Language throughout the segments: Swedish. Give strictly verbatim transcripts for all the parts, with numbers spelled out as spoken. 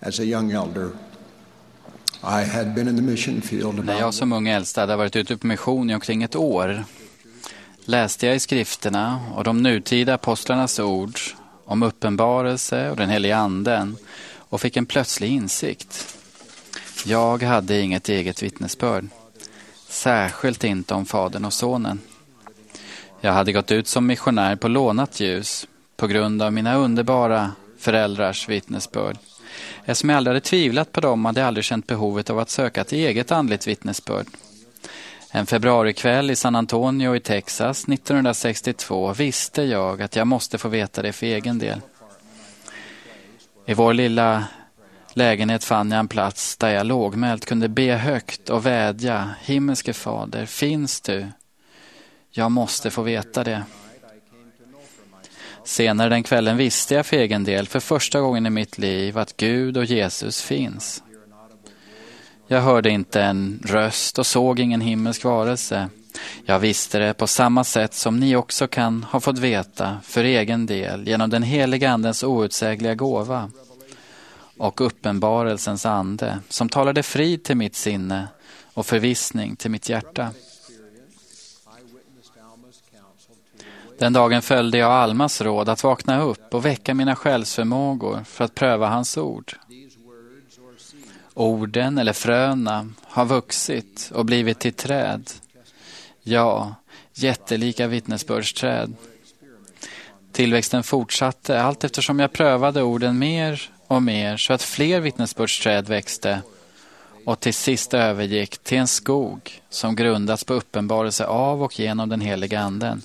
as a young elder, I had been in the mission field. När jag som ung äldste hade varit ute på mission i omkring ett år läste jag i skrifterna och de nutida apostlarnas ord om uppenbarelse och den heliga anden och fick en plötslig insikt. Jag hade inget eget vittnesbörd, särskilt inte om fadern och sonen. Jag hade gått ut som missionär på lånat ljus på grund av mina underbara föräldrars vittnesbörd. Eftersom jag aldrig hade tvivlat på dem hade jag aldrig känt behovet av att söka ett eget andligt vittnesbörd. En februarikväll i San Antonio i Texas nittonhundrasextiotvå visste jag att jag måste få veta det för egen del. I vår lilla lägenhet fann jag en plats där jag lågmält kunde be högt och vädja: himmelske fader, finns du? Jag måste få veta det. Senare den kvällen visste jag för egen del för första gången i mitt liv att Gud och Jesus finns. Jag hörde inte en röst och såg ingen himmelsk varelse. Jag visste det på samma sätt som ni också kan ha fått veta för egen del genom den heliga andens outsägliga gåva och uppenbarelsens ande som talade frid till mitt sinne och förvissning till mitt hjärta. Den dagen följde jag Almas råd att vakna upp och väcka mina själsförmågor för att pröva hans ord. Orden eller fröna har vuxit och blivit till träd. Ja, jättelika vittnesbördsträd. Tillväxten fortsatte allt eftersom jag prövade orden mer och mer så att fler vittnesbördsträd växte och till sist övergick till en skog som grundats på uppenbarelse av och genom den heliga anden.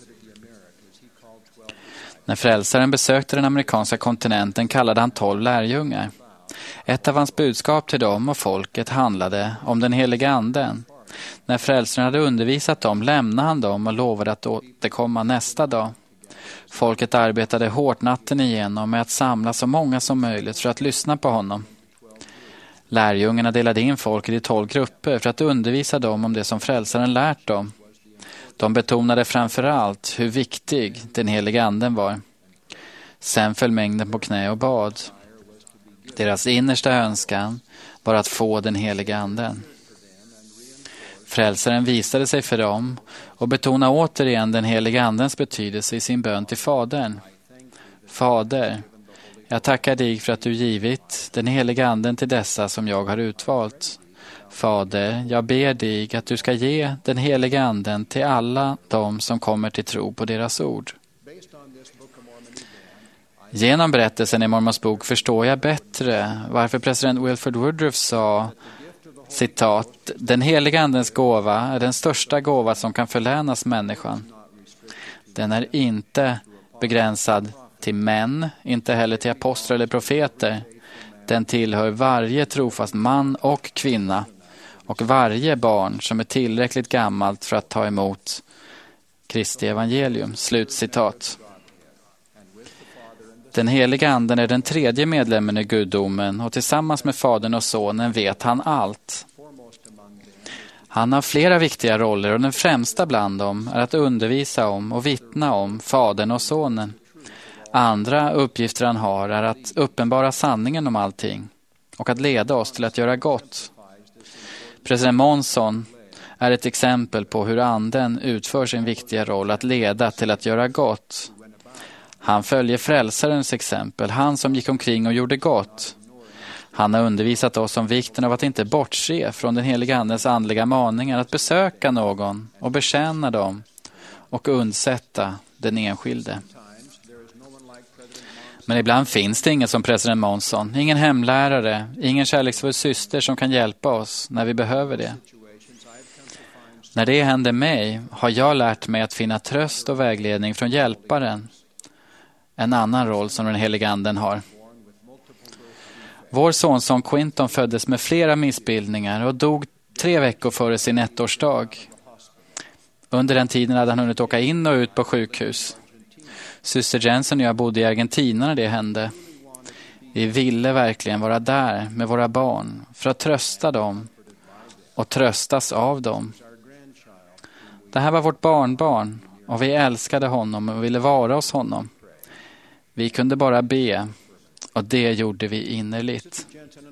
När frälsaren besökte den amerikanska kontinenten kallade han tolv lärjungar. Ett av hans budskap till dem och folket handlade om den heliga anden. När frälsaren hade undervisat dem lämnade han dem och lovade att återkomma nästa dag. Folket arbetade hårt natten igenom med att samla så många som möjligt för att lyssna på honom. Lärjungarna delade in folket i tolv grupper för att undervisa dem om det som frälsaren lärt dem. De betonade framförallt hur viktig den heliga anden var. Sen föll mängden på knä och bad. Deras innersta önskan var att få den heliga anden. Frälsaren visade sig för dem och betonade återigen den heliga andens betydelse i sin bön till Fadern. Fader, jag tackar dig för att du givit den heliga anden till dessa som jag har utvalt. Fader, jag ber dig att du ska ge den heliga anden till alla de som kommer till tro på deras ord. Genom berättelsen i Mormons bok förstår jag bättre varför president Wilford Woodruff sa, citat, den heliga andens gåva är den största gåva som kan förlänas människan. Den är inte begränsad till män, inte heller till apostlar eller profeter. Den tillhör varje trofast man och kvinna och varje barn som är tillräckligt gammalt för att ta emot Kristi evangelium. Slut citat. Den heliga anden är den tredje medlemmen i gudomen och tillsammans med fadern och sonen vet han allt. Han har flera viktiga roller och den främsta bland dem är att undervisa om och vittna om fadern och sonen. Andra uppgifter han har är att uppenbara sanningen om allting och att leda oss till att göra gott. President Monson är ett exempel på hur anden utför sin viktiga roll att leda till att göra gott. Han följer frälsarens exempel, han som gick omkring och gjorde gott. Han har undervisat oss om vikten av att inte bortse från den heliga andens andliga maningar, att besöka någon och betjäna dem och undsätta den enskilde. Men ibland finns det ingen som president Monson, ingen hemlärare, ingen kärleksfull syster som kan hjälpa oss när vi behöver det. När det händer mig har jag lärt mig att finna tröst och vägledning från hjälparen. En annan roll som den heliga anden har. Vår sonson Quinton föddes med flera missbildningar och dog tre veckor före sin ettårsdag. Under den tiden hade han hunnit åka in och ut på sjukhus. Syster Jensen och jag bodde i Argentina när det hände. Vi ville verkligen vara där med våra barn för att trösta dem och tröstas av dem. Det här var vårt barnbarn och vi älskade honom och ville vara hos honom. Vi kunde bara be och det gjorde vi innerligt.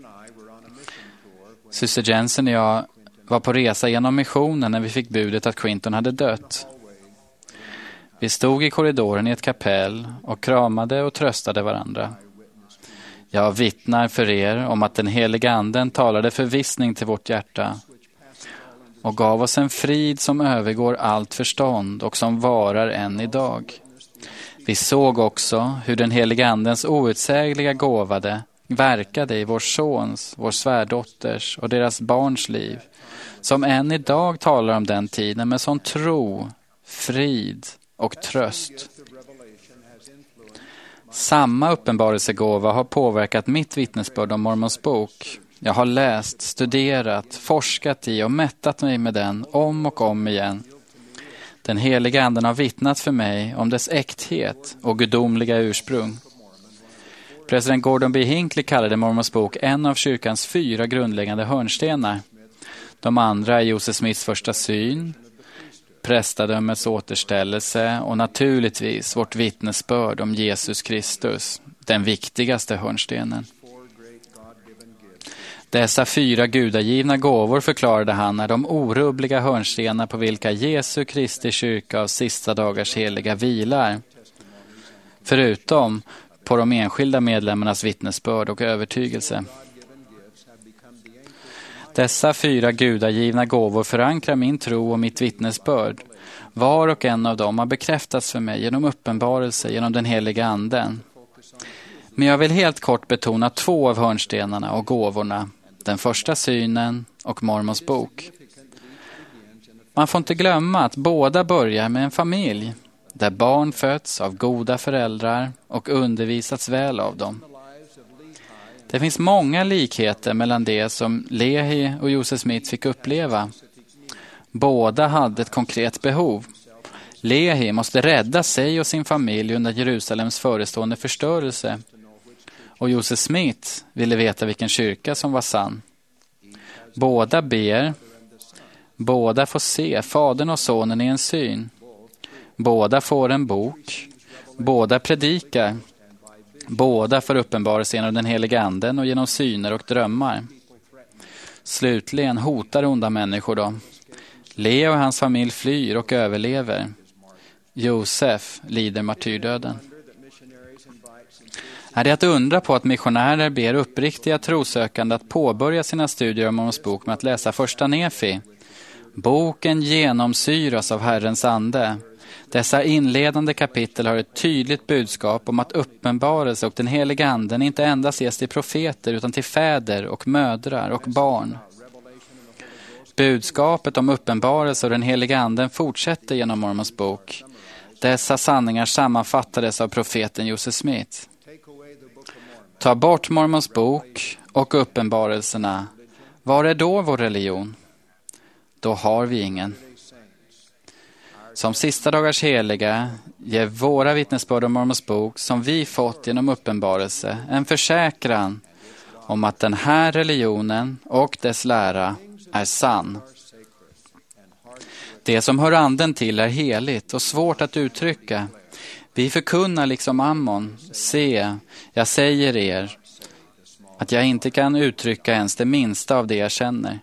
Syster Jensen och jag var på resa genom missionen när vi fick budet att Quinton hade dött. Vi stod i korridoren i ett kapell och kramade och tröstade varandra. Jag vittnar för er om att den heliga anden talade förvissning till vårt hjärta och gav oss en frid som övergår allt förstånd och som varar än idag. Vi såg också hur den heliga andens outsägliga gåvade verkade i vår sons, vår svärdotters och deras barns liv, som än idag talar om den tiden med sån tro, frid och tröst. Samma uppenbarelsegåva har påverkat mitt vittnesbörd om Mormons bok. Jag har läst, studerat, forskat i och mättat mig med den om och om igen. Den heliga anden har vittnat för mig om dess äkthet och gudomliga ursprung. President Gordon B. Hinckley kallade Mormons bok en av kyrkans fyra grundläggande hörnstenar. De andra är Joseph Smiths första syn, prästadömets återställelse och naturligtvis vårt vittnesbörd om Jesus Kristus, den viktigaste hörnstenen. Dessa fyra gudagivna gåvor, förklarade han, är de orubbliga hörnstenar på vilka Jesu Kristi kyrka av sista dagars heliga vilar. Förutom på de enskilda medlemmarnas vittnesbörd och övertygelse. Dessa fyra gudagivna gåvor förankrar min tro och mitt vittnesbörd. Var och en av dem har bekräftats för mig genom uppenbarelse, genom den heliga anden. Men jag vill helt kort betona två av hörnstenarna och gåvorna. Den första synen och Mormons bok. Man får inte glömma att båda börjar med en familj, där barn föds av goda föräldrar och undervisats väl av dem. Det finns många likheter mellan det som Lehi och Joseph Smith fick uppleva. Båda hade ett konkret behov. Lehi måste rädda sig och sin familj under Jerusalems förestående förstörelse. Och Joseph Smith ville veta vilken kyrka som var sann. Båda ber. Båda får se fadern och sonen i en syn. Båda får en bok. Båda predikar. Båda får uppenbarelse genom den heliga anden och genom syner och drömmar. Slutligen hotar onda människor dem. Leo och hans familj flyr och överlever. Josef lider martyrdöden. Är det att undra på att missionärer ber uppriktiga trosökande att påbörja sina studier om Mormons bok med att läsa första Nefi? Boken genomsyras av Herrens ande. Dessa inledande kapitel har ett tydligt budskap om att uppenbarelse och den heliga anden inte endast ges till profeter utan till fäder och mödrar och barn. Budskapet om uppenbarelse och den heliga anden fortsätter genom Mormons bok. Dessa sanningar sammanfattades av profeten Joseph Smith. Ta bort Mormons bok och uppenbarelserna. Var är då vår religion? Då har vi ingen. Som sista dagars heliga ger våra vittnesbörd om Mormons bok som vi fått genom uppenbarelse en försäkran om att den här religionen och dess lära är sann. Det som hör anden till är heligt och svårt att uttrycka. Vi förkunnar liksom Ammon, se, jag säger er att jag inte kan uttrycka ens det minsta av det jag känner.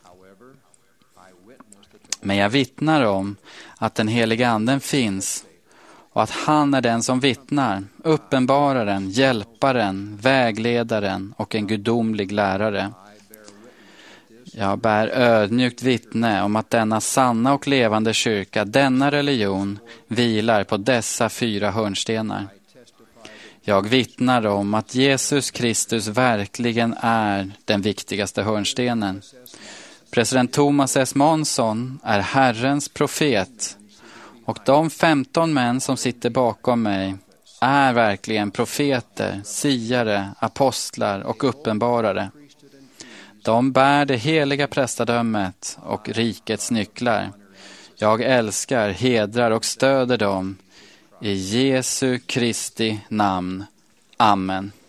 Men jag vittnar om att den heliga anden finns och att han är den som vittnar, uppenbararen, hjälparen, vägledaren och en gudomlig lärare. Jag bär ödmjukt vittne om att denna sanna och levande kyrka, denna religion, vilar på dessa fyra hörnstenar. Jag vittnar om att Jesus Kristus verkligen är den viktigaste hörnstenen. President Thomas S. Monson är Herrens profet och de femton män som sitter bakom mig är verkligen profeter, siare, apostlar och uppenbarare. De bär det heliga prästadömet och rikets nycklar. Jag älskar, hedrar och stöder dem i Jesu Kristi namn. Amen.